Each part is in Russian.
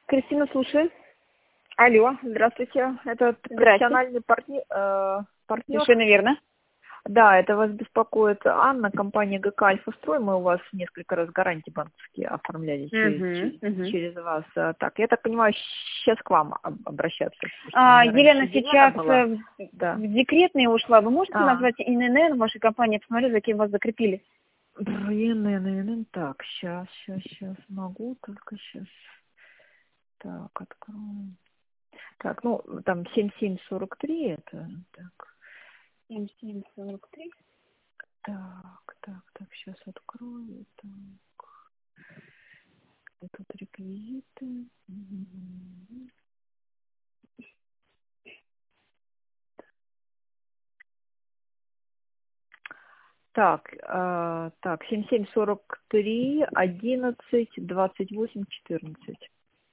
Кристина, слушаю. Алло, здравствуйте. Это профессиональный партнер. Совершенно верно. Да, это вас беспокоит Анна, компания ГК «Альфа-Строй». Мы у вас несколько раз гарантии банковские оформляли через вас. Так, я так понимаю, сейчас к вам обращаться. Елена сейчас Да. в декретные ушла. Вы можете назвать ИНН в вашей компании? Я посмотрю, за кем вас закрепили. ИНН. Так, сейчас могу, только сейчас. Так, открою. Так, ну, там 7743 это, так. 7743. Так, сейчас открою. Так. И тут реквизиты. Так, 7743 11 28 14.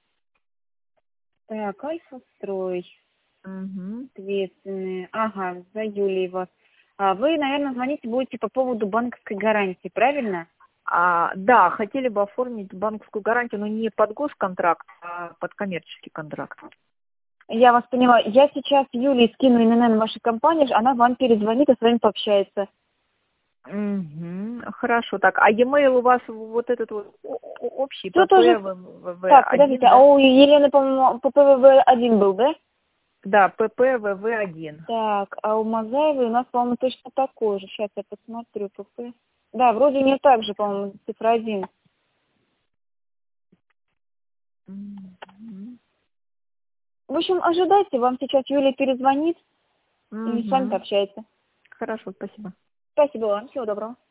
Так, Альфа-Строй. Угу. Ответственные. Ага, за Юлей вас. Вы, наверное, звоните будете по поводу банковской гарантии, правильно? Да, хотели бы оформить банковскую гарантию, но не под госконтракт, а под коммерческий контракт. Я вас поняла. Я сейчас Юлии скину ИНН вашей компании, она вам перезвонит и с вами пообщается. Угу, хорошо. Так, а e-mail у вас вот этот вот общий, Все тоже... ppvv1, Так, подождите, да? а у Елены, по-моему, ППВВ1 был, да? Да, ppvv1. Так, а у Мазаевой у нас, по-моему, точно такой же. Сейчас я посмотрю. ПП. Да, вроде у нее так же, по-моему, цифра 1. В общем, ожидайте, вам сейчас Юлия перезвонит и с вами пообщается. Хорошо, спасибо. Спасибо вам, всего доброго.